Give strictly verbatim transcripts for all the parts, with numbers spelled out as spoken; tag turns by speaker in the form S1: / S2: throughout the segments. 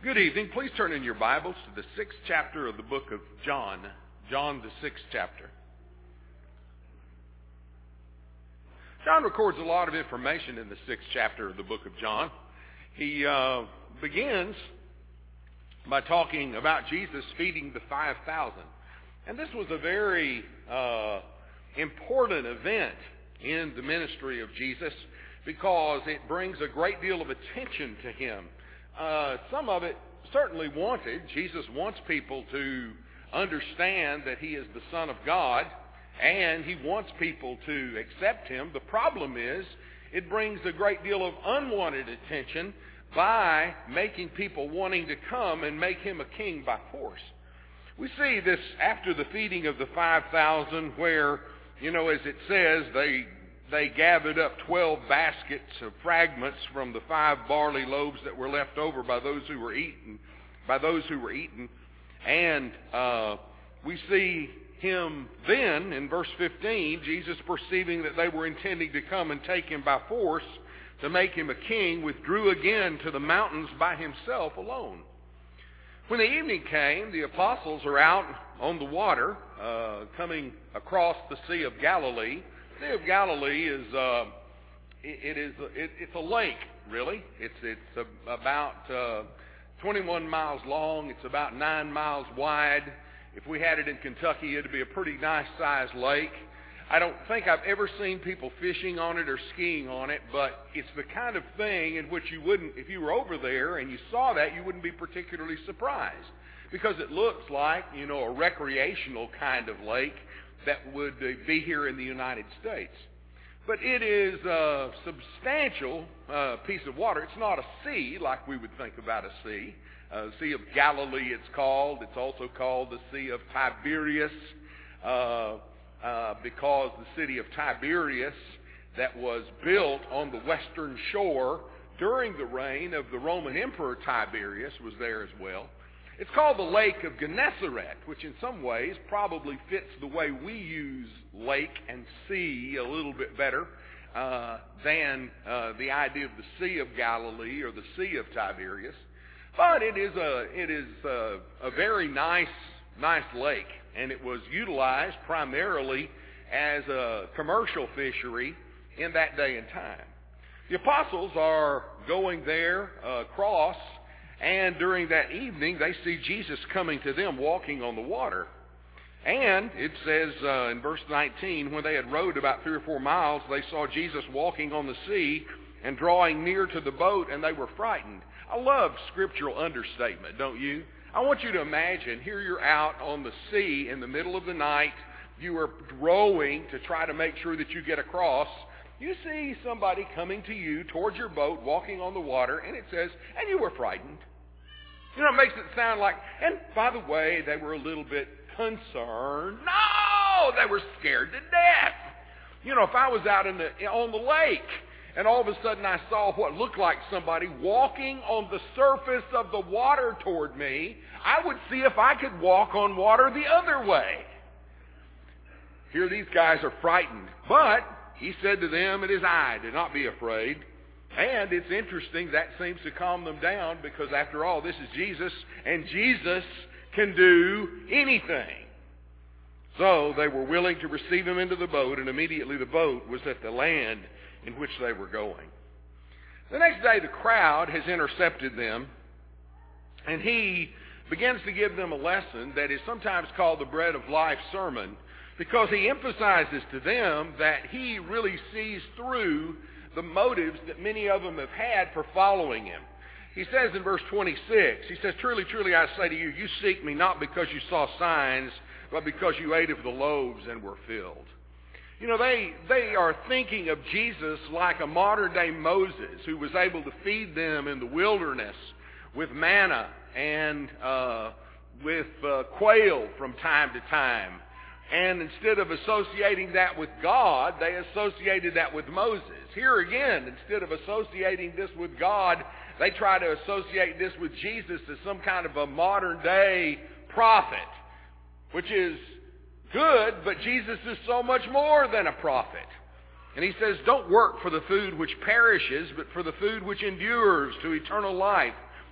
S1: Good evening. Please turn in your Bibles to the sixth chapter of the book of John. John, the sixth chapter. John records a lot of information in the sixth chapter of the book of John. He uh, begins by talking about Jesus feeding the five thousand. And this was a very uh, important event in the ministry of Jesus because it brings a great deal of attention to him. Uh, some of it certainly wanted. Jesus wants people to understand that he is the Son of God, and he wants people to accept him. The problem is, it brings a great deal of unwanted attention by making people wanting to come and make him a king by force. We see this after the feeding of the five thousand where, you know, as it says, they They gathered up twelve baskets of fragments from the five barley loaves that were left over by those who were eaten, by those who were eaten. And uh, we see him then, in verse fifteen, Jesus perceiving that they were intending to come and take him by force to make him a king, withdrew again to the mountains by himself alone. When the evening came, the apostles are out on the water, uh, coming across the Sea of Galilee. The Sea of Galilee is uh, it, it is it, it's a lake, really. It's it's a, about uh, twenty-one miles long. It's about nine miles wide. If we had it in Kentucky, it'd be a pretty nice sized lake. I don't think I've ever seen people fishing on it or skiing on it, but it's the kind of thing in which you wouldn't, if you were over there and you saw that, you wouldn't be particularly surprised, because it looks like, you know, a recreational kind of lake that would be here in the United States. But it is a substantial uh, piece of water. It's not a sea like we would think about a sea. Uh, Sea of Galilee it's called. It's also called the Sea of Tiberias uh, uh, because the city of Tiberias that was built on the western shore during the reign of the Roman Emperor Tiberius was there as well. It's called the Lake of Gennesaret, which in some ways probably fits the way we use lake and sea a little bit better uh, than uh, the idea of the Sea of Galilee or the Sea of Tiberias. But it is a it is a, a very nice nice lake, and it was utilized primarily as a commercial fishery in that day and time. The apostles are going there uh, across. And during that evening, they see Jesus coming to them walking on the water. And it says uh, in verse nineteen, when they had rowed about three or four miles, they saw Jesus walking on the sea and drawing near to the boat, and they were frightened. I love scriptural understatement, don't you? I want you to imagine, here you're out on the sea in the middle of the night. You are rowing to try to make sure that you get across. You see somebody coming to you towards your boat, walking on the water, and it says, and you were frightened. You know, it makes it sound like, and by the way, they were a little bit concerned. No, they were scared to death. You know, if I was out in the, on the lake, and all of a sudden I saw what looked like somebody walking on the surface of the water toward me, I would see if I could walk on water the other way. Here these guys are frightened, but he said to them, it is I, do not be afraid. And it's interesting, that seems to calm them down, because after all, this is Jesus, and Jesus can do anything. So they were willing to receive him into the boat, and immediately the boat was at the land in which they were going. The next day the crowd has intercepted them, and he begins to give them a lesson that is sometimes called the Bread of Life sermon, because he emphasizes to them that he really sees through the motives that many of them have had for following him. He says in verse twenty-six, he says, Truly, truly, I say to you, you seek me not because you saw signs, but because you ate of the loaves and were filled. You know, they, they are thinking of Jesus like a modern-day Moses who was able to feed them in the wilderness with manna and uh, with uh, quail from time to time. And instead of associating that with God, they associated that with Moses. Here again, instead of associating this with God, they try to associate this with Jesus as some kind of a modern-day prophet, which is good, but Jesus is so much more than a prophet. And he says, don't work for the food which perishes, but for the food which endures to eternal life,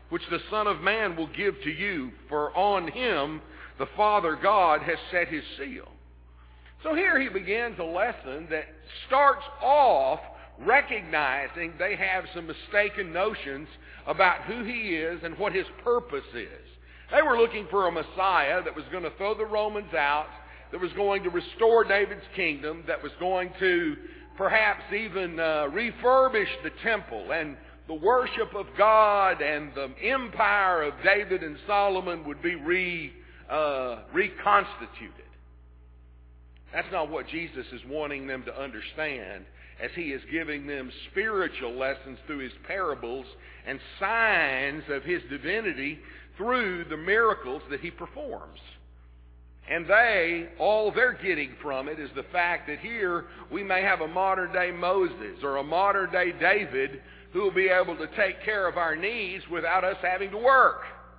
S1: which the Son of Man will give to you, for on him the Father God has set his seal. So here he begins a lesson that starts off recognizing they have some mistaken notions about who he is and what his purpose is. They were looking for a Messiah that was going to throw the Romans out, that was going to restore David's kingdom, that was going to perhaps even uh, refurbish the temple, and the worship of God and the empire of David and Solomon would be re, uh, reconstituted. That's not what Jesus is wanting them to understand, as he is giving them spiritual lessons through his parables and signs of his divinity through the miracles that he performs. And they, all they're getting from it is the fact that here we may have a modern day Moses or a modern day David who will be able to take care of our needs without us having to work.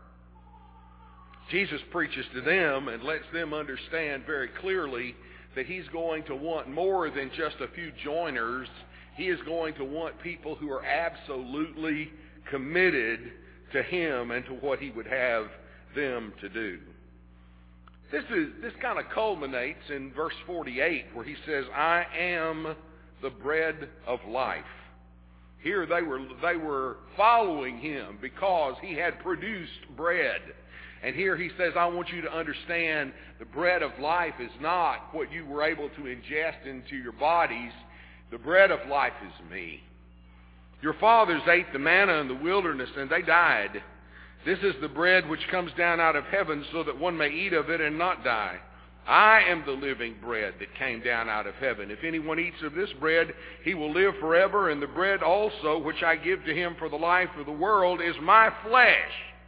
S1: Jesus preaches to them and lets them understand very clearly that he's going to want more than just a few joiners. He is going to want people who are absolutely committed to him and to what he would have them to do. This is this kind of culminates in verse forty-eight, where he says, I am the bread of life. Here they were they were following him because he had produced bread. And here he says, I want you to understand the bread of life is not what you were able to ingest into your bodies. The bread of life is me. Your fathers ate the manna in the wilderness and they died. This is the bread which comes down out of heaven so that one may eat of it and not die. I am the living bread that came down out of heaven. If anyone eats of this bread, he will live forever, and the bread also which I give to him for the life of the world is my flesh.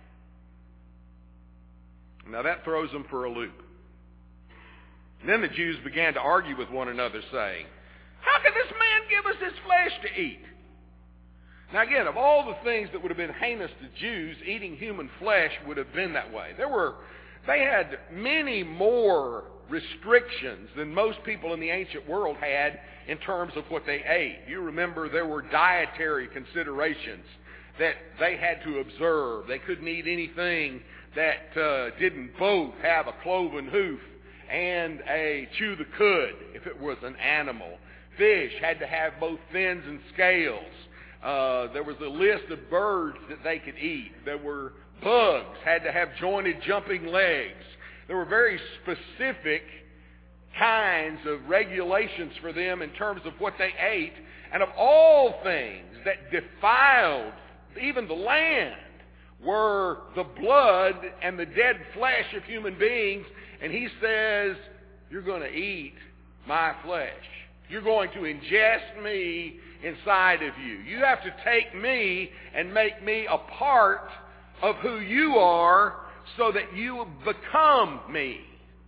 S1: Now that throws them for a loop. And then the Jews began to argue with one another, saying, how can this man give us his flesh to eat? Now again, of all the things that would have been heinous to Jews, eating human flesh would have been that way. There were, they had many more restrictions than most people in the ancient world had in terms of what they ate. You remember there were dietary considerations that they had to observe. They couldn't eat anything that uh, didn't both have a cloven hoof and a chew the cud if it was an animal. Fish had to have both fins and scales. Uh, there was a list of birds that they could eat. There were bugs, had to have jointed jumping legs. There were very specific kinds of regulations for them in terms of what they ate. And of all things that defiled even the land were the blood and the dead flesh of human beings. And he says, you're going to eat my flesh. You're going to ingest me inside of you. You have to take me and make me a part of who you are so that you become me.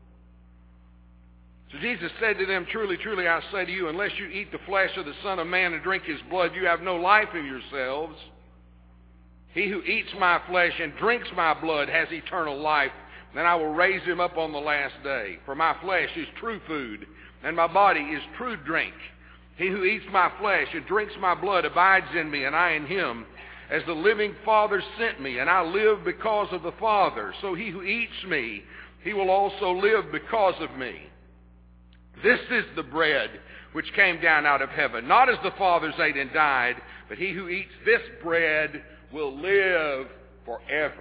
S1: So Jesus said to them, truly, truly, I say to you, unless you eat the flesh of the Son of Man and drink his blood, you have no life in yourselves. He who eats my flesh and drinks my blood has eternal life, and I will raise him up on the last day. For my flesh is true food, and my body is true drink. He who eats my flesh and drinks my blood abides in me, and I in him. As the living Father sent me, and I live because of the Father, so he who eats me, he will also live because of me. This is the bread which came down out of heaven, not as the fathers ate and died, but he who eats this bread will live forever.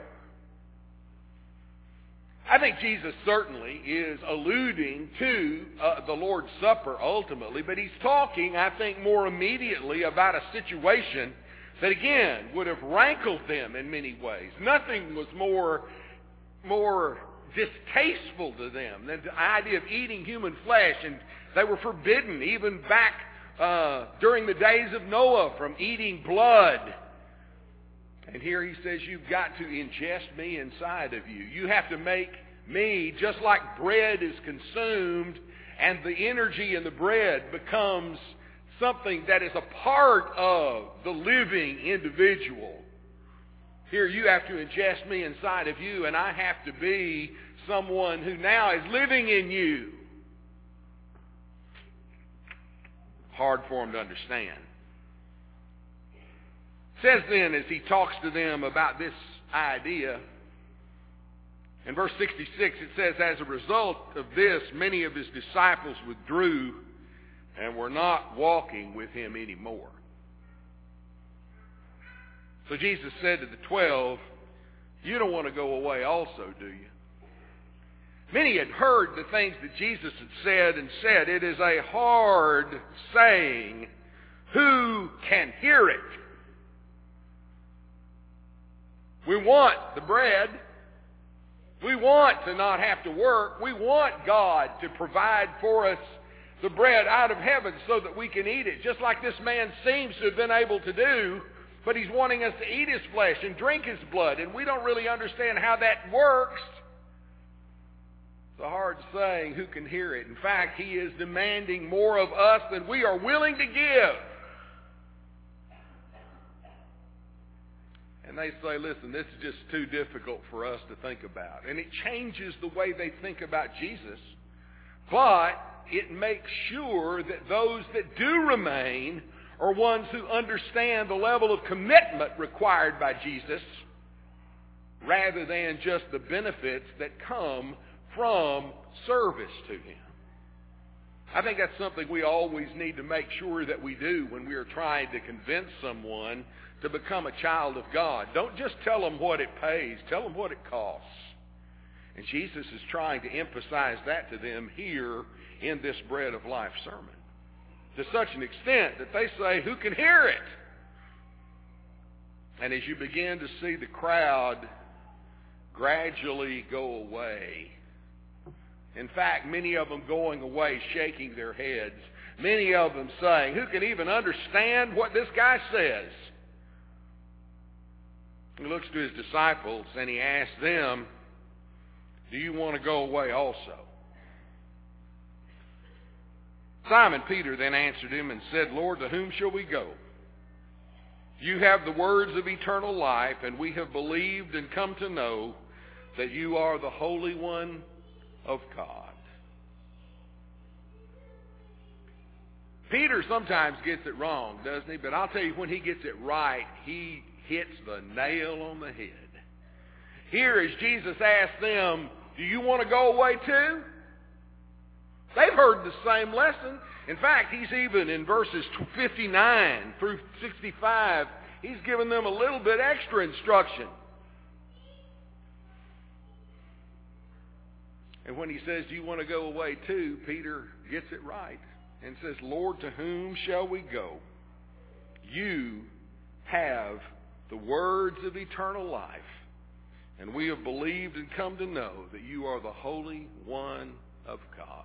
S1: I think Jesus certainly is alluding to uh, the Lord's Supper ultimately, but he's talking, I think, more immediately about a situation that, again, would have rankled them in many ways. Nothing was more, more distasteful to them than the idea of eating human flesh, and they were forbidden even back uh, during the days of Noah from eating blood. And here he says, you've got to ingest me inside of you. You have to make me, just like bread is consumed and the energy in the bread becomes something that is a part of the living individual. Here you have to ingest me inside of you, and I have to be someone who now is living in you. Hard for them to understand. says then, as he talks to them about this idea, in verse sixty-six it says, as a result of this, many of his disciples withdrew and were not walking with him anymore. So Jesus said to the twelve, you don't want to go away also, do you? Many had heard the things that Jesus had said and said, it is a hard saying, who can hear it? We want the bread. We want to not have to work. We want God to provide for us the bread out of heaven so that we can eat it, just like this man seems to have been able to do. But he's wanting us to eat his flesh and drink his blood, and we don't really understand how that works. It's a hard saying, who can hear it? In fact, he is demanding more of us than we are willing to give. And they say, listen, this is just too difficult for us to think about. And it changes the way they think about Jesus, but it makes sure that those that do remain are ones who understand the level of commitment required by Jesus rather than just the benefits that come from service to him. I think that's something we always need to make sure that we do when we are trying to convince someone to become a child of God. Don't just tell them what it pays, tell them what it costs. And Jesus is trying to emphasize that to them here in this Bread of Life sermon, to such an extent that they say, who can hear it? And as you begin to see the crowd gradually go away, in fact, many of them going away shaking their heads, many of them saying, who can even understand what this guy says? He looks to his disciples and he asks them, do you want to go away also? Simon Peter then answered him and said, Lord, to whom shall we go? You have the words of eternal life, and we have believed and come to know that you are the Holy One of God. Peter sometimes gets it wrong, doesn't he? But I'll tell you, when he gets it right, he hits the nail on the head. Here, as Jesus asked them, do you want to go away too? They've heard the same lesson. In fact, he's even in verses fifty-nine through sixty-five, he's given them a little bit extra instruction. And when he says, do you want to go away too, Peter gets it right and says, Lord, to whom shall we go? You have the words of eternal life, and we have believed and come to know that you are the Holy One of God.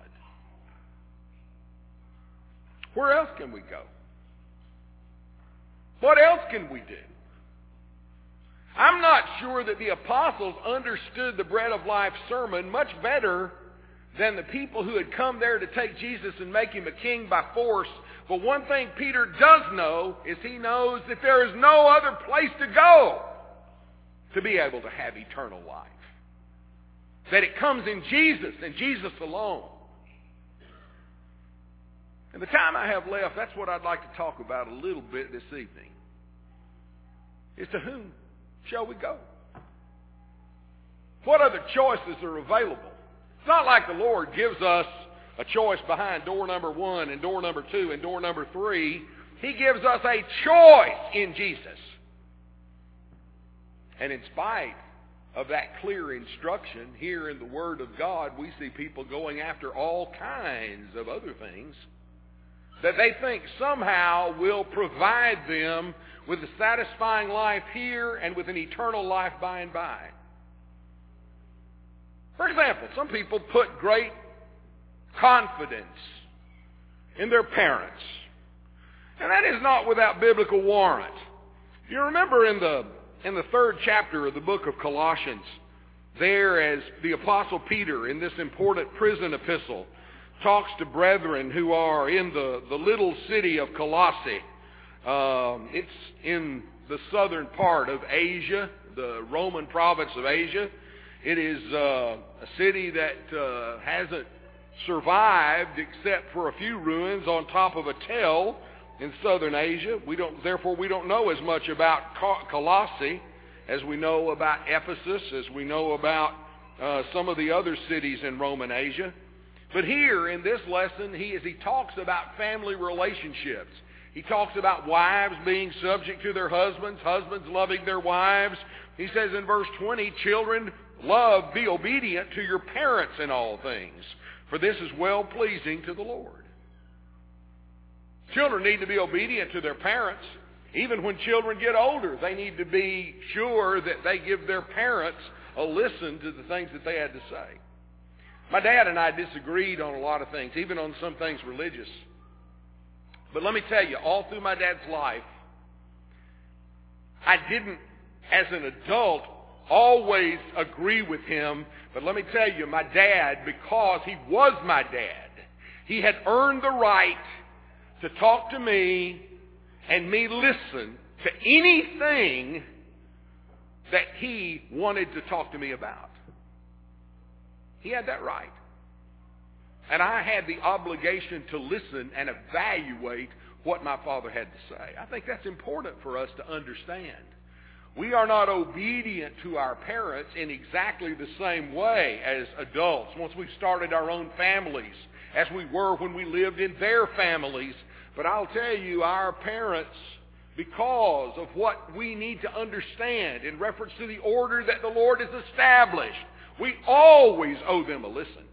S1: Where else can we go? What else can we do? I'm not sure that the apostles understood the Bread of Life sermon much better than the people who had come there to take Jesus and make him a king by force. But one thing Peter does know is he knows that there is no other place to go to be able to have eternal life. That it comes in Jesus and Jesus alone. And the time I have left, that's what I'd like to talk about a little bit this evening. Is to whom shall we go? What other choices are available? It's not like the Lord gives us a choice behind door number one and door number two and door number three. He gives us a choice in Jesus. And in spite of that clear instruction here in the Word of God, we see people going after all kinds of other things that they think somehow will provide them with a satisfying life here and with an eternal life by and by. For example, some people put great confidence in their parents. And that is not without biblical warrant. You remember in the in the third chapter of the book of Colossians, there as the Apostle Peter in this important prison epistle talks to brethren who are in the, the little city of Colossae. Um, it's in the southern part of Asia, the Roman province of Asia. It is uh, a city that uh, hasn't survived except for a few ruins on top of a tell in southern Asia. We don't, therefore, we don't know as much about Colossae as we know about Ephesus, as we know about uh, some of the other cities in Roman Asia. But here in this lesson, he, as he talks about family relationships, he talks about wives being subject to their husbands, husbands loving their wives. He says in verse twenty, children, love, be obedient to your parents in all things, for this is well-pleasing to the Lord. Children need to be obedient to their parents. Even when children get older, they need to be sure that they give their parents a listen to the things that they had to say. My dad and I disagreed on a lot of things, even on some things religious. But let me tell you, all through my dad's life, I didn't, as an adult, always agree with him. But let me tell you, my dad, because he was my dad, he had earned the right to talk to me and me listen to anything that he wanted to talk to me about. He had that right. And I had the obligation to listen and evaluate what my father had to say. I think that's important for us to understand. We are not obedient to our parents in exactly the same way as adults, once we've started our own families, as we were when we lived in their families. But I'll tell you, our parents, because of what we need to understand in reference to the order that the Lord has established, we always owe them a listen.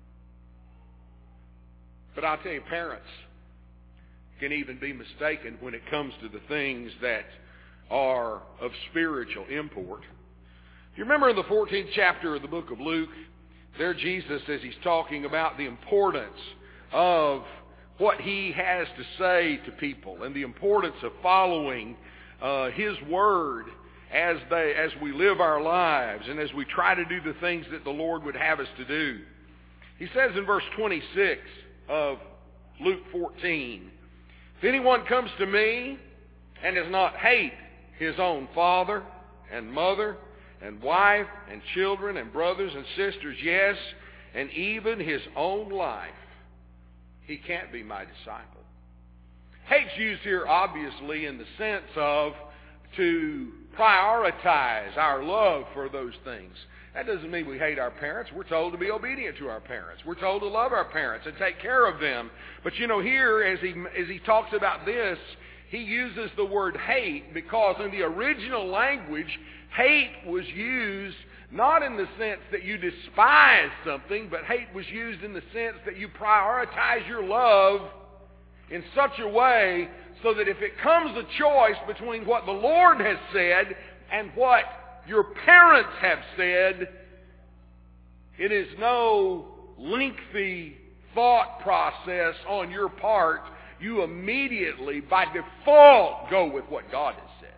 S1: But I'll tell you, parents can even be mistaken when it comes to the things that are of spiritual import. You remember in the fourteenth chapter of the book of Luke, there Jesus, as he's talking about the importance of what he has to say to people and the importance of following uh, his word as they as we live our lives and as we try to do the things that the Lord would have us to do. He says in verse twenty-six of Luke fourteen, if anyone comes to me and does not hate his own father and mother and wife and children and brothers and sisters, yes, and even his own life, he can't be my disciple. Hate's used here obviously in the sense of to prioritize our love for those things. That doesn't mean we hate our parents. We're told to be obedient to our parents. We're told to love our parents and take care of them. But you know, here as he as he talks about this, he uses the word hate because in the original language, hate was used not in the sense that you despise something, but hate was used in the sense that you prioritize your love in such a way so that if it comes a choice between what the Lord has said and what your parents have said, it is no lengthy thought process on your part. You immediately, by default, go with what God has said.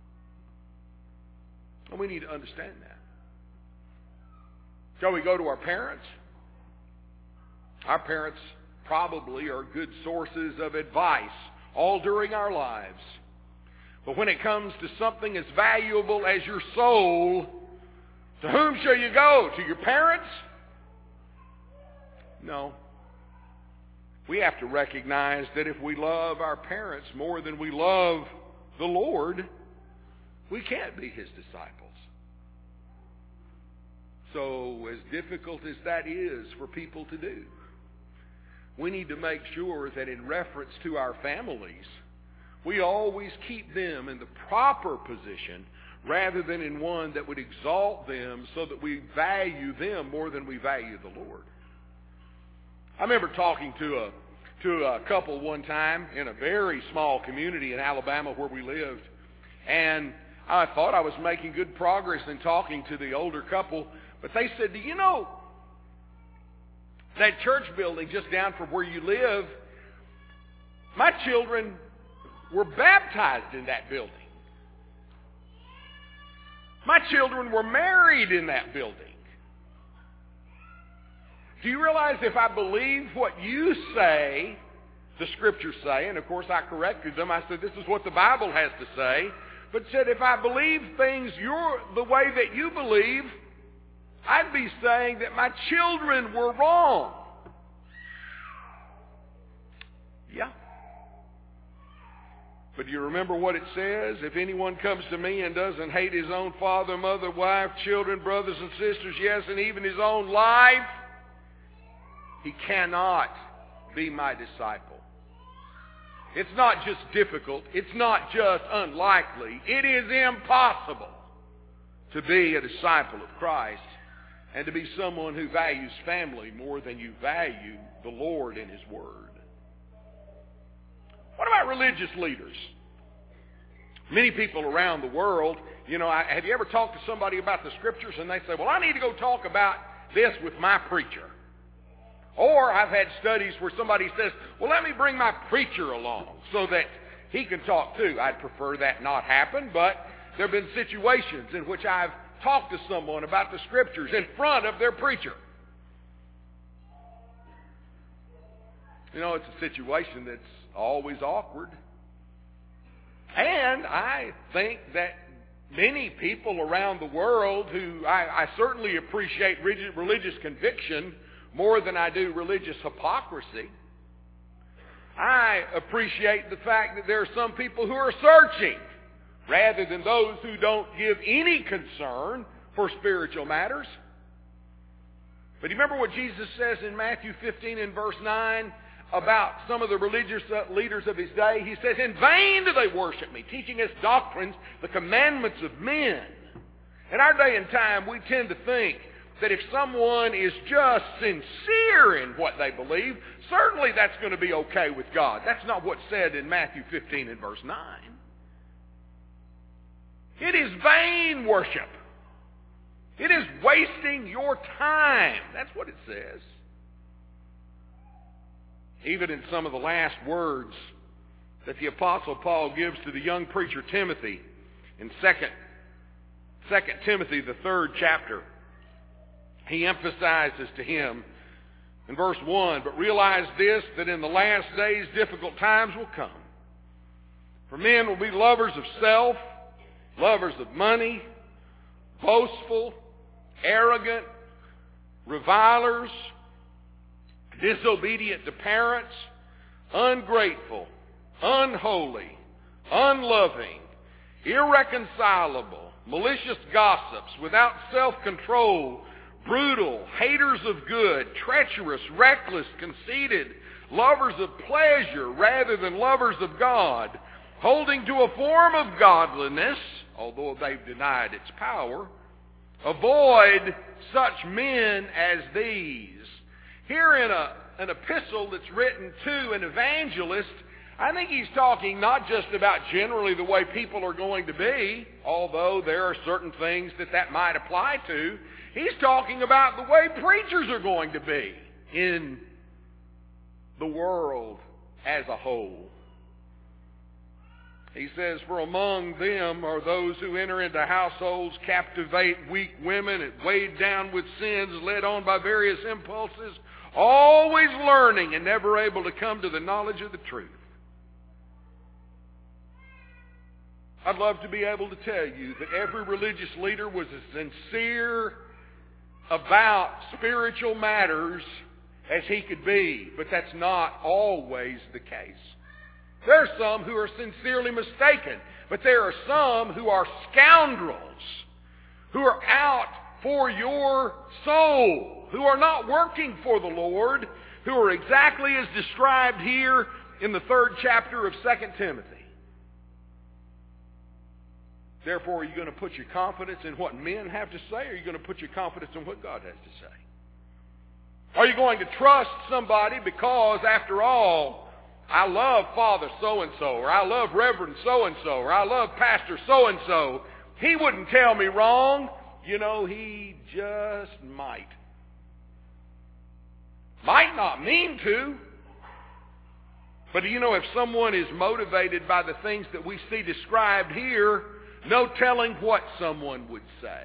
S1: And we need to understand that. Shall we go to our parents? Our parents probably are good sources of advice all during our lives. But when it comes to something as valuable as your soul, to whom shall you go? To your parents? No. We have to recognize that if we love our parents more than we love the Lord, we can't be His disciples. So, as difficult as that is for people to do, we need to make sure that in reference to our families, we always keep them in the proper position rather than in one that would exalt them so that we value them more than we value the Lord. I remember talking to a to a couple one time in a very small community in Alabama where we lived, and I thought I was making good progress in talking to the older couple, but they said, do you know that church building just down from where you live, my children were baptized in that building. My children were married in that building. Do you realize if I believe what you say, the Scriptures say, and of course I corrected them, I said this is what the Bible has to say, but said if I believe things your, the way that you believe, I'd be saying that my children were wrong. Yeah. But do you remember what it says? If anyone comes to me and doesn't hate his own father, mother, wife, children, brothers and sisters, yes, and even his own life, he cannot be my disciple. It's not just difficult. It's not just unlikely. It is impossible to be a disciple of Christ and to be someone who values family more than you value the Lord and His Word. What about religious leaders? Many people around the world, you know, I, have you ever talked to somebody about the Scriptures and they say, well, I need to go talk about this with my preacher. Or I've had studies where somebody says, well, let me bring my preacher along so that he can talk too. I'd prefer that not happen, but there have been situations in which I've talked to someone about the Scriptures in front of their preacher. You know, it's a situation that's always awkward. And I think that many people around the world who I, I certainly appreciate religious conviction more than I do religious hypocrisy. I appreciate the fact that there are some people who are searching rather than those who don't give any concern for spiritual matters. But do you remember what Jesus says in Matthew fifteen and verse nine about some of the religious leaders of His day? He says, in vain do they worship me, teaching as doctrines the commandments of men. In our day and time, we tend to think that if someone is just sincere in what they believe, certainly that's going to be okay with God. That's not what's said in Matthew fifteen and verse nine. It is vain worship. It is wasting your time. That's what it says. Even in some of the last words that the Apostle Paul gives to the young preacher Timothy in Second Timothy, the third chapter, he emphasizes to him in verse one, but realize this, that in the last days difficult times will come. For men will be lovers of self, lovers of money, boastful, arrogant, revilers, disobedient to parents, ungrateful, unholy, unloving, irreconcilable, malicious gossips, without self-control, brutal, haters of good, treacherous, reckless, conceited, lovers of pleasure rather than lovers of God, holding to a form of godliness, although they've denied its power. Avoid such men as these. Here in a, an epistle that's written to an evangelist, I think he's talking not just about generally the way people are going to be, although there are certain things that that might apply to. He's talking about the way preachers are going to be in the world as a whole. He says, for among them are those who enter into households, captivate weak women, and weighed down with sins, led on by various impulses, always learning and never able to come to the knowledge of the truth. I'd love to be able to tell you that every religious leader was as sincere about spiritual matters as he could be, but that's not always the case. There are some who are sincerely mistaken, but there are some who are scoundrels, who are out for your soul, who are not working for the Lord, who are exactly as described here in the third chapter of Second Timothy. Therefore, are you going to put your confidence in what men have to say, or are you going to put your confidence in what God has to say? Are you going to trust somebody because, after all, I love Father so-and-so, or I love Reverend so-and-so, or I love Pastor so-and-so. He wouldn't tell me wrong. You know, he just might. Might not mean to. But you know, if someone is motivated by the things that we see described here, no telling what someone would say.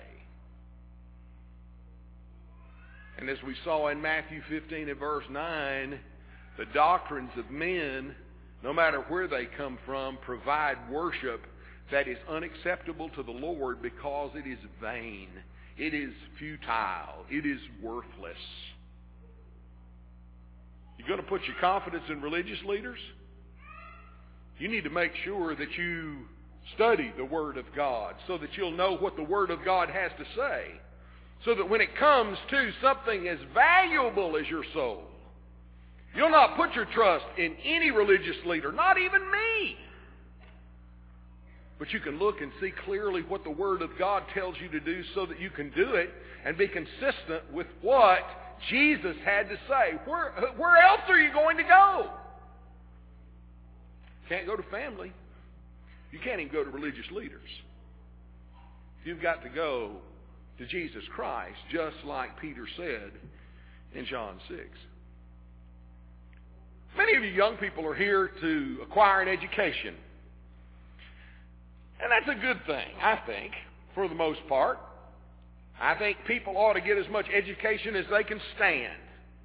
S1: And as we saw in Matthew fifteen and verse nine, the doctrines of men, no matter where they come from, provide worship that is unacceptable to the Lord because it is vain, it is futile, it is worthless. You're going to put your confidence in religious leaders? You need to make sure that you study the Word of God so that you'll know what the Word of God has to say. So that when it comes to something as valuable as your soul, you'll not put your trust in any religious leader, not even me. But you can look and see clearly what the Word of God tells you to do so that you can do it and be consistent with what Jesus had to say. Where, where else are you going to go? Can't go to family. You can't even go to religious leaders. You've got to go to Jesus Christ, just like Peter said in John six. Many of you young people are here to acquire an education. And that's a good thing, I think, for the most part. I think people ought to get as much education as they can stand.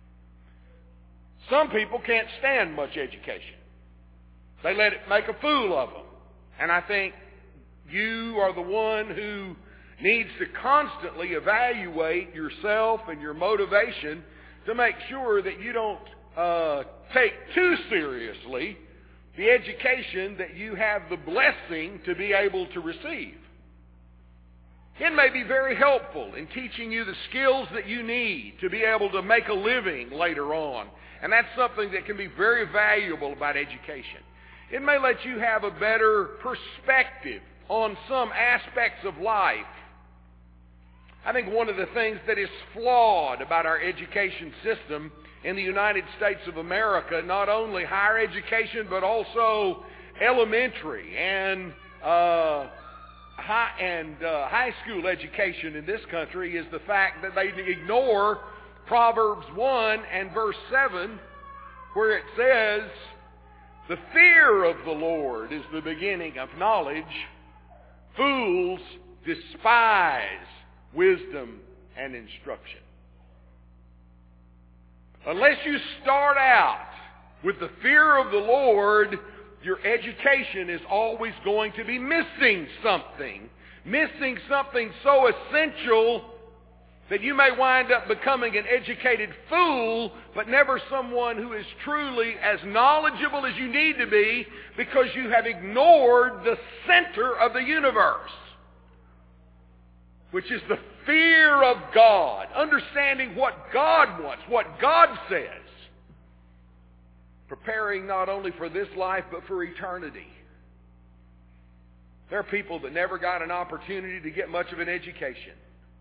S1: Some people can't stand much education. They let it make a fool of them. And I think you are the one who needs to constantly evaluate yourself and your motivation to make sure that you don't uh, take too seriously the education that you have the blessing to be able to receive. It may be very helpful in teaching you the skills that you need to be able to make a living later on. And that's something that can be very valuable about education. It may let you have a better perspective on some aspects of life. I think one of the things that is flawed about our education system in the United States of America, not only higher education, but also elementary and uh, high, and uh, high school education in this country, is the fact that they ignore Proverbs one and verse seven, where it says, "The fear of the Lord is the beginning of knowledge. Fools despise wisdom and instruction." Unless you start out with the fear of the Lord, your education is always going to be missing something. Missing something so essential that you may wind up becoming an educated fool, but never someone who is truly as knowledgeable as you need to be, because you have ignored the center of the universe, which is the fear of God, understanding what God wants, what God says, preparing not only for this life but for eternity. There are people that never got an opportunity to get much of an education.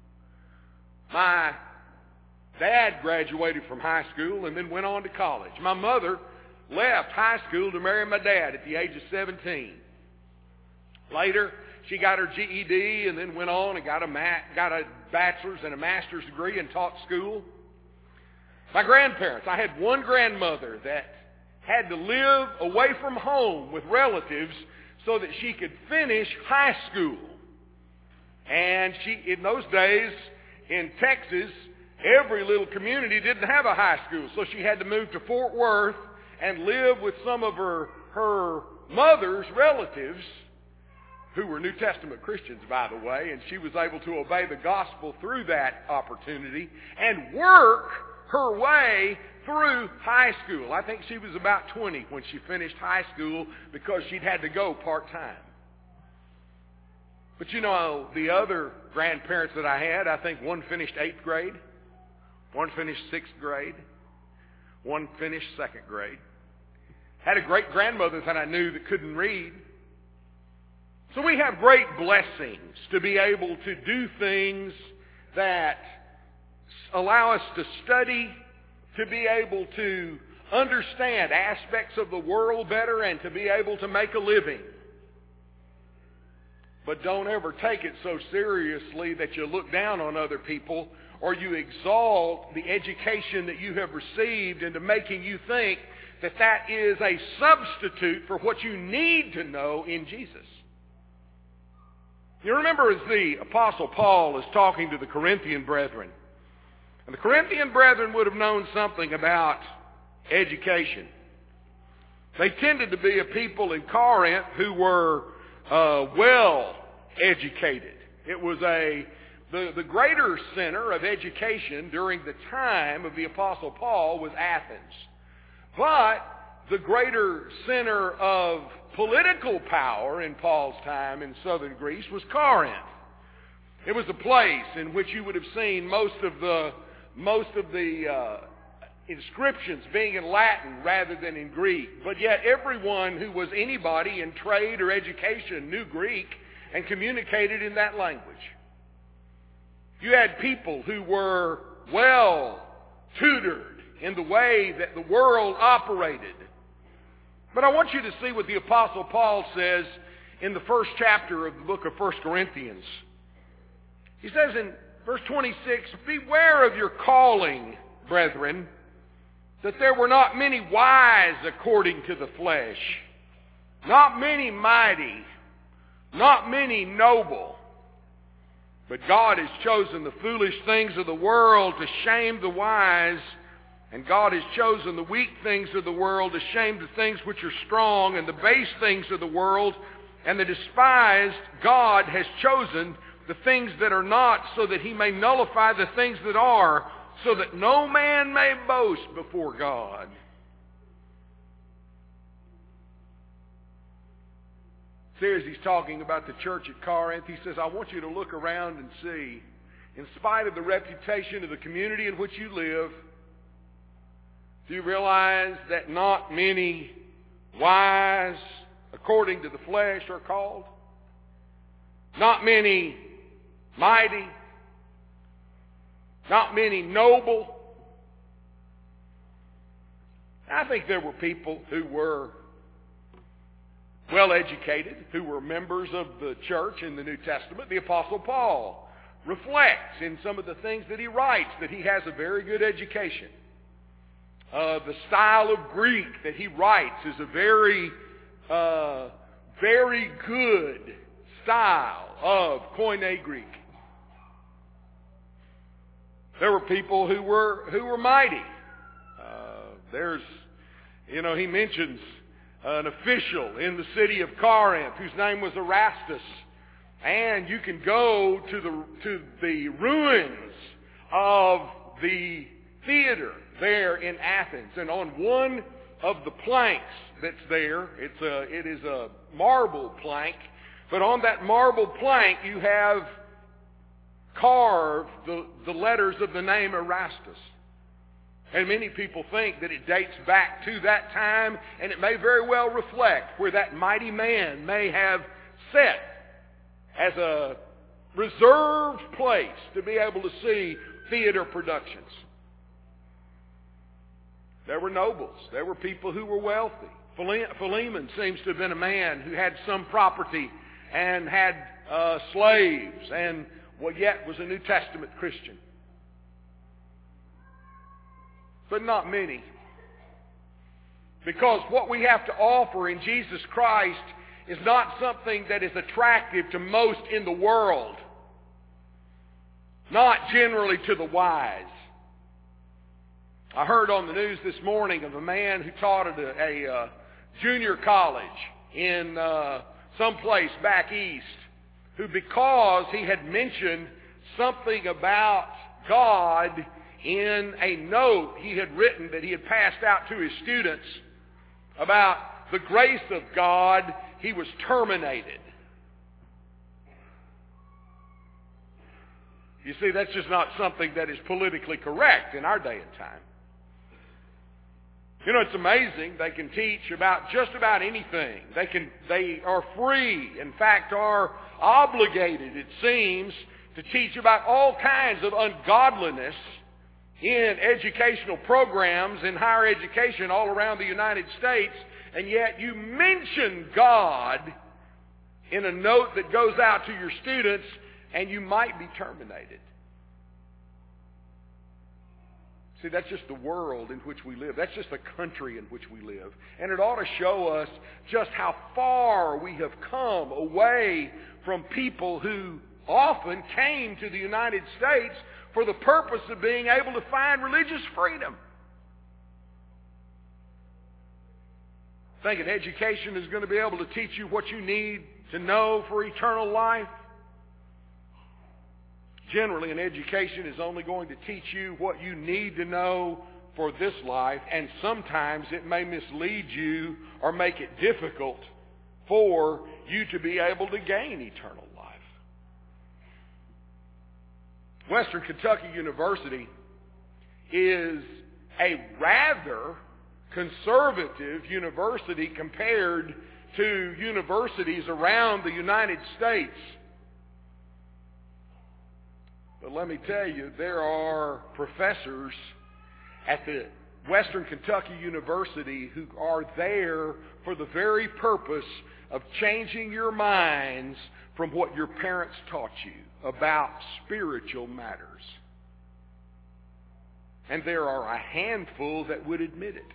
S1: My dad graduated from high school and then went on to college. My mother left high school to marry my dad at the age of seventeen. Later, she got her G E D and then went on and got a ma- got a bachelor's and a master's degree and taught school. My grandparents, I had one grandmother that had to live away from home with relatives so that she could finish high school. And she, in those days in Texas, every little community didn't have a high school, so she had to move to Fort Worth and live with some of her her mother's relatives, who were New Testament Christians, by the way, and she was able to obey the gospel through that opportunity and work her way through high school. I think she was about twenty when she finished high school because she'd had to go part-time. But you know, the other grandparents that I had, I think one finished eighth grade, one finished sixth grade, one finished second grade. Had a great-grandmother that I knew that couldn't read. So we have great blessings to be able to do things that allow us to study, to be able to understand aspects of the world better, and to be able to make a living. But don't ever take it so seriously that you look down on other people, or you exalt the education that you have received into making you think that that is a substitute for what you need to know in Jesus. You remember as the Apostle Paul is talking to the Corinthian brethren, and the Corinthian brethren would have known something about education. They tended to be a people in Corinth who were uh, well educated. It was a the, the greater center of education during the time of the Apostle Paul was Athens. But the greater center of political power in Paul's time in southern Greece was Corinth. It was a place in which you would have seen most of the most of the uh, inscriptions being in Latin rather than in Greek. But yet everyone who was anybody in trade or education knew Greek and communicated in that language. You had people who were well tutored in the way that the world operated. But I want you to see what the Apostle Paul says in the first chapter of the book of First Corinthians. He says in verse twenty-six, "Beware of your calling, brethren, that there were not many wise according to the flesh, not many mighty, not many noble. But God has chosen the foolish things of the world to shame the wise, and God has chosen the weak things of the world to shame the things which are strong, and the base things of the world, and the despised God has chosen the things that are not, so that he may nullify the things that are, so that no man may boast before God." Here, as he's talking about the church at Corinth, he says, I want you to look around and see, in spite of the reputation of the community in which you live, do you realize that not many wise according to the flesh are called? Not many mighty, not many noble. I think there were people who were well educated, who were members of the church in the New Testament. The Apostle Paul reflects in some of the things that he writes that he has a very good education. Uh, the style of Greek that he writes is a very, uh, very good style of Koine Greek. There were people who were who were mighty. Uh, there's, you know, he mentions an official in the city of Corinth whose name was Erastus, and you can go to the to the ruins of the theater there in Athens, and on one of the planks that's there, it's a it is a marble plank, but on that marble plank you have carved the, the letters of the name Erastus. And many people think that it dates back to that time, and it may very well reflect where that mighty man may have sat as a reserved place to be able to see theater productions. There were nobles. There were people who were wealthy. Philemon seems to have been a man who had some property and had uh, slaves, and well, yet was a New Testament Christian. But not many. Because what we have to offer in Jesus Christ is not something that is attractive to most in the world. Not generally to the wise. I heard on the news this morning of a man who taught at a, a uh, junior college in uh, someplace back east, who, because he had mentioned something about God in a note he had written that he had passed out to his students about the grace of God, he was terminated. You see, that's just not something that is politically correct in our day and time. You know, it's amazing. They can teach about just about anything. They can, they are free, in fact, are obligated, it seems, to teach about all kinds of ungodliness in educational programs in higher education all around the United States, and yet you mention God in a note that goes out to your students, and you might be terminated. See, that's just the world in which we live. That's just the country in which we live. And it ought to show us just how far we have come away from people who often came to the United States for the purpose of being able to find religious freedom. Thinking education is going to be able to teach you what you need to know for eternal life. Generally, an education is only going to teach you what you need to know for this life, and sometimes it may mislead you or make it difficult for you to be able to gain eternal life. Western Kentucky University is a rather conservative university compared to universities around the United States. But let me tell you, there are professors at the Western Kentucky University who are there for the very purpose of changing your minds from what your parents taught you about spiritual matters. And there are a handful that would admit it.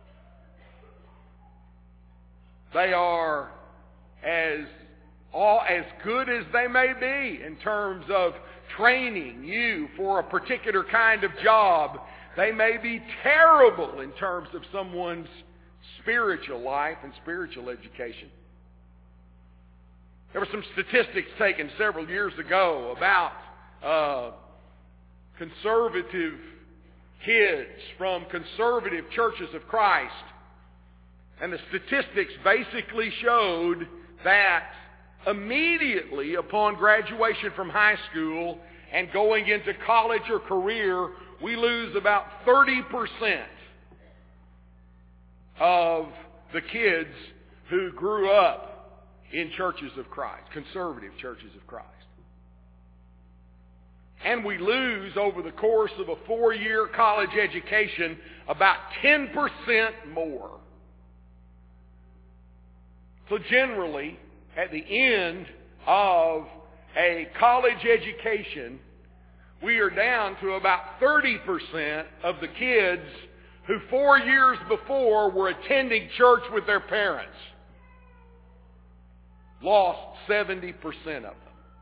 S1: They are as all as good as they may be in terms of training you for a particular kind of job. They may be terrible in terms of someone's spiritual life and spiritual education. There were some statistics taken several years ago about uh, conservative kids from conservative churches of Christ. And the statistics basically showed that immediately upon graduation from high school and going into college or career, we lose about thirty percent of the kids who grew up in churches of Christ, conservative churches of Christ. And we lose over the course of a four-year college education about ten percent more. So generally, at the end of a college education, we are down to about thirty percent of the kids who four years before were attending church with their parents. Lost seventy percent of them.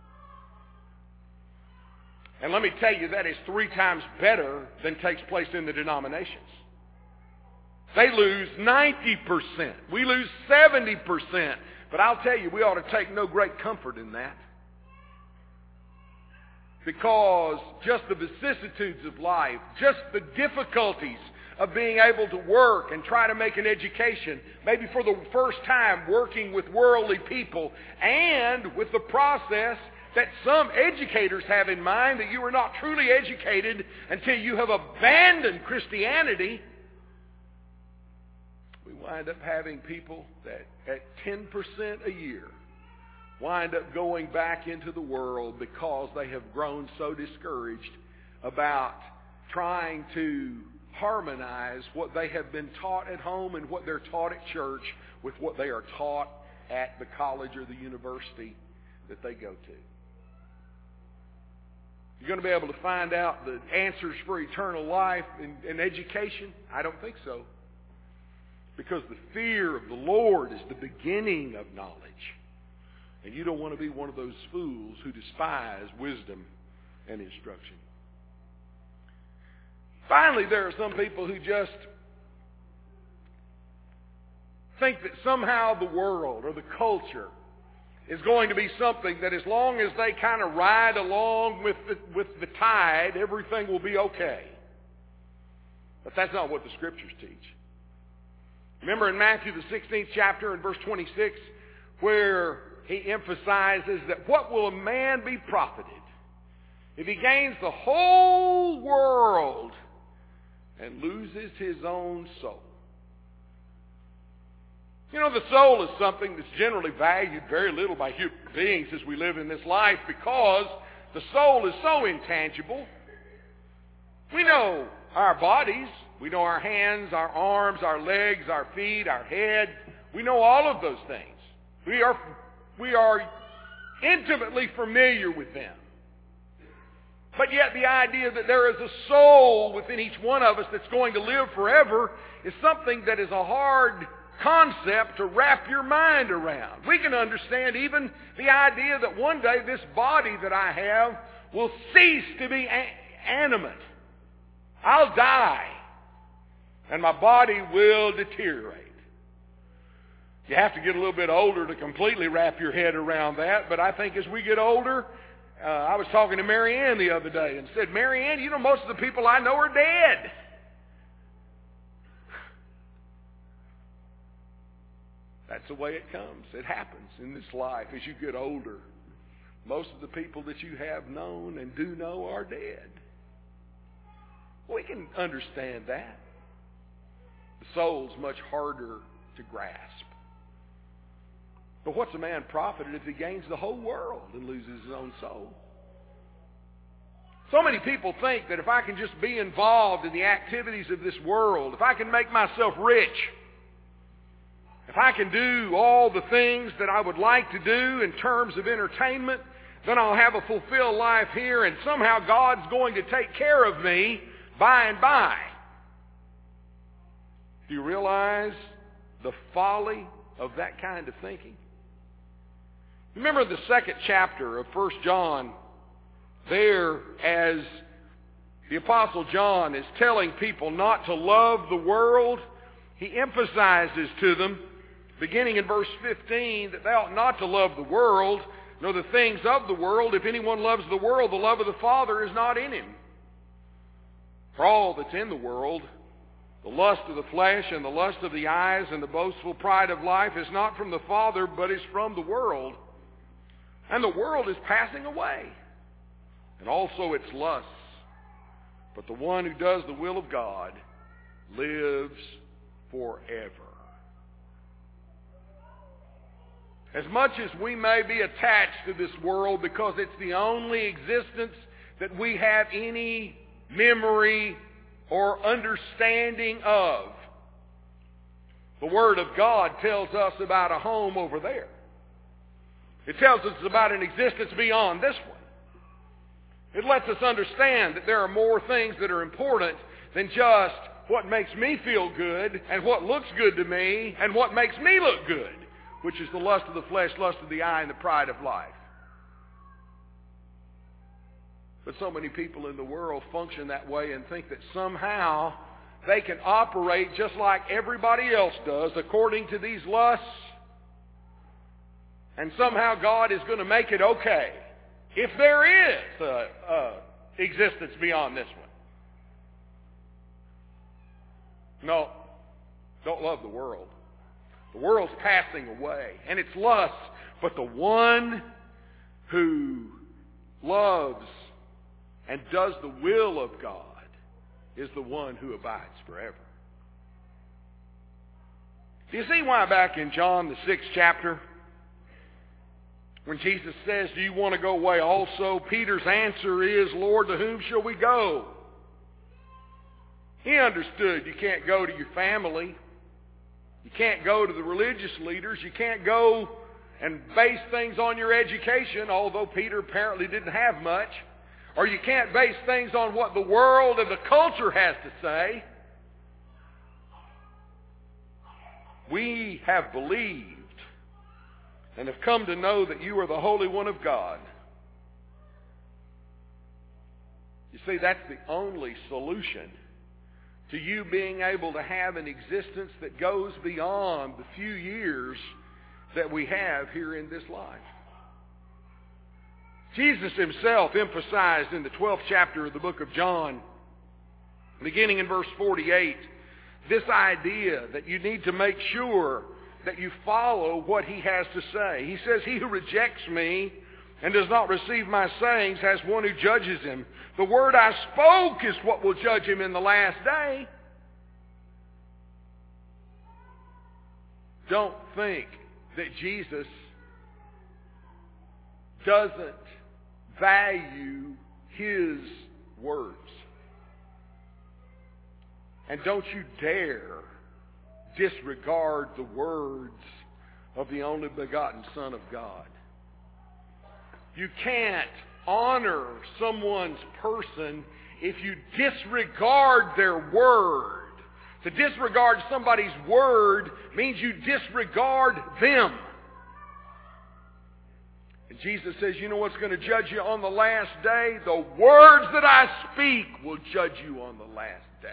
S1: And let me tell you, that is three times better than takes place in the denominations. They lose ninety percent. We lose seventy percent. But I'll tell you, we ought to take no great comfort in that. Because just the vicissitudes of life, just the difficulties of being able to work and try to make an education, maybe for the first time working with worldly people, and with the process that some educators have in mind that you are not truly educated until you have abandoned Christianity. We wind up having people that at ten percent a year wind up going back into the world because they have grown so discouraged about trying to harmonize what they have been taught at home and what they're taught at church with what they are taught at the college or the university that they go to. You're going to be able to find out the answers for eternal life in, in education? I don't think so. Because the fear of the Lord is the beginning of knowledge. And you don't want to be one of those fools who despise wisdom and instruction. Finally, there are some people who just think that somehow the world or the culture is going to be something that as long as they kind of ride along with the, with the tide, everything will be okay. But that's not what the Scriptures teach. Remember in Matthew the sixteenth chapter and verse twenty-six where he emphasizes that what will a man be profited if he gains the whole world and loses his own soul? You know, the soul is something that's generally valued very little by human beings as we live in this life because the soul is so intangible. We know our bodies. We know our hands, our arms, our legs, our feet, our head. We know all of those things. We are, we are intimately familiar with them. But yet the idea that there is a soul within each one of us that's going to live forever is something that is a hard concept to wrap your mind around. We can understand even the idea that one day this body that I have will cease to be a- animate. I'll die, and my body will deteriorate. You have to get a little bit older to completely wrap your head around that, but I think as we get older, uh, I was talking to Mary Ann the other day and said, Mary Ann, you know most of the people I know are dead. That's the way it comes. It happens in this life as you get older. Most of the people that you have known and do know are dead. We can understand that. The soul's much harder to grasp. But what's a man profited if he gains the whole world and loses his own soul? So many people think that if I can just be involved in the activities of this world, if I can make myself rich, if I can do all the things that I would like to do in terms of entertainment, then I'll have a fulfilled life here, and somehow God's going to take care of me by and by. Do you realize the folly of that kind of thinking? Remember the second chapter of First John, there as the Apostle John is telling people not to love the world, he emphasizes to them, beginning in verse fifteen, that they ought not to love the world, nor the things of the world. If anyone loves the world, the love of the Father is not in him. For all that's in the world, the lust of the flesh and the lust of the eyes and the boastful pride of life is not from the Father, but is from the world. And the world is passing away, and also its lusts. But the one who does the will of God lives forever. As much as we may be attached to this world because it's the only existence that we have any memory or understanding of, the Word of God tells us about a home over there. It tells us about an existence beyond this one. It lets us understand that there are more things that are important than just what makes me feel good and what looks good to me and what makes me look good, which is the lust of the flesh, lust of the eye, and the pride of life. But so many people in the world function that way and think that somehow they can operate just like everybody else does according to these lusts, and somehow God is going to make it okay if there is a, a existence beyond this one. No, don't love the world. The world's passing away, and it's lust. But the one who loves and does the will of God is the one who abides forever. Do you see why back in John, the sixth chapter, when Jesus says, do you want to go away also? Peter's answer is, Lord, to whom shall we go? He understood you can't go to your family. You can't go to the religious leaders. You can't go and base things on your education, although Peter apparently didn't have much. Or you can't base things on what the world and the culture has to say. We have believed and have come to know that you are the Holy One of God. You see, that's the only solution to you being able to have an existence that goes beyond the few years that we have here in this life. Jesus himself emphasized in the twelfth chapter of the book of John, beginning in verse forty-eight, this idea that you need to make sure that you follow what he has to say. He says, he who rejects me and does not receive my sayings has one who judges him. The word I spoke is what will judge him in the last day. Don't think that Jesus doesn't value his words. And don't you dare disregard the words of the only begotten Son of God. You can't honor someone's person if you disregard their word. To disregard somebody's word means you disregard them. And Jesus says, you know what's going to judge you on the last day? The words that I speak will judge you on the last day.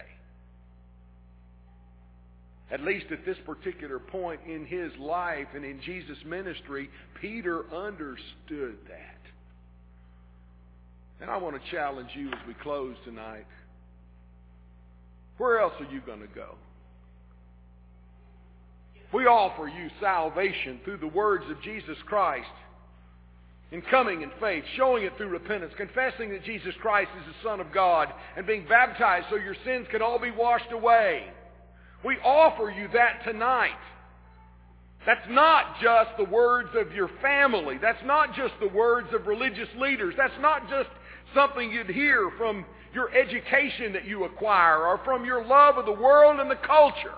S1: At least at this particular point in his life and in Jesus' ministry, Peter understood that. And I want to challenge you as we close tonight. Where else are you going to go? We offer you salvation through the words of Jesus Christ, in coming in faith, showing it through repentance, confessing that Jesus Christ is the Son of God, and being baptized so your sins can all be washed away. We offer you that tonight. That's not just the words of your family. That's not just the words of religious leaders. That's not just something you'd hear from your education that you acquire or from your love of the world and the culture.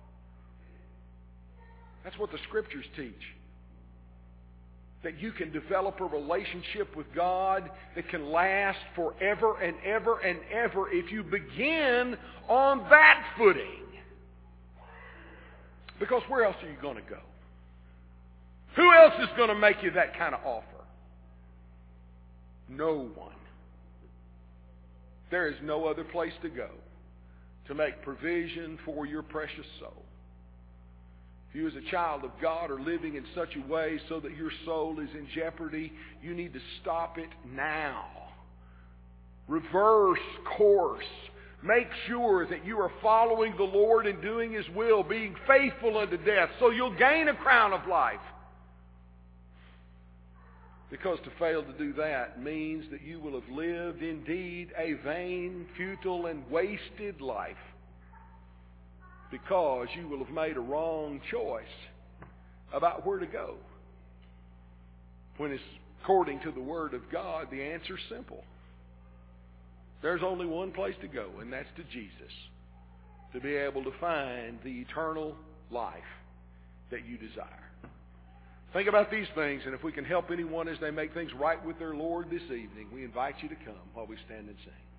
S1: That's what the Scriptures teach. That you can develop a relationship with God that can last forever and ever and ever if you begin on that footing. Because where else are you going to go? Who else is going to make you that kind of offer? No one. There is no other place to go to make provision for your precious soul. If you as a child of God are living in such a way so that your soul is in jeopardy, you need to stop it now. Reverse course. Make sure that you are following the Lord and doing His will, being faithful unto death, so you'll gain a crown of life. Because to fail to do that means that you will have lived indeed a vain, futile, and wasted life. Because you will have made a wrong choice about where to go. When it's according to the Word of God, the answer's simple. There's only one place to go, and that's to Jesus. To be able to find the eternal life that you desire. Think about these things, and if we can help anyone as they make things right with their Lord this evening, we invite you to come while we stand and sing.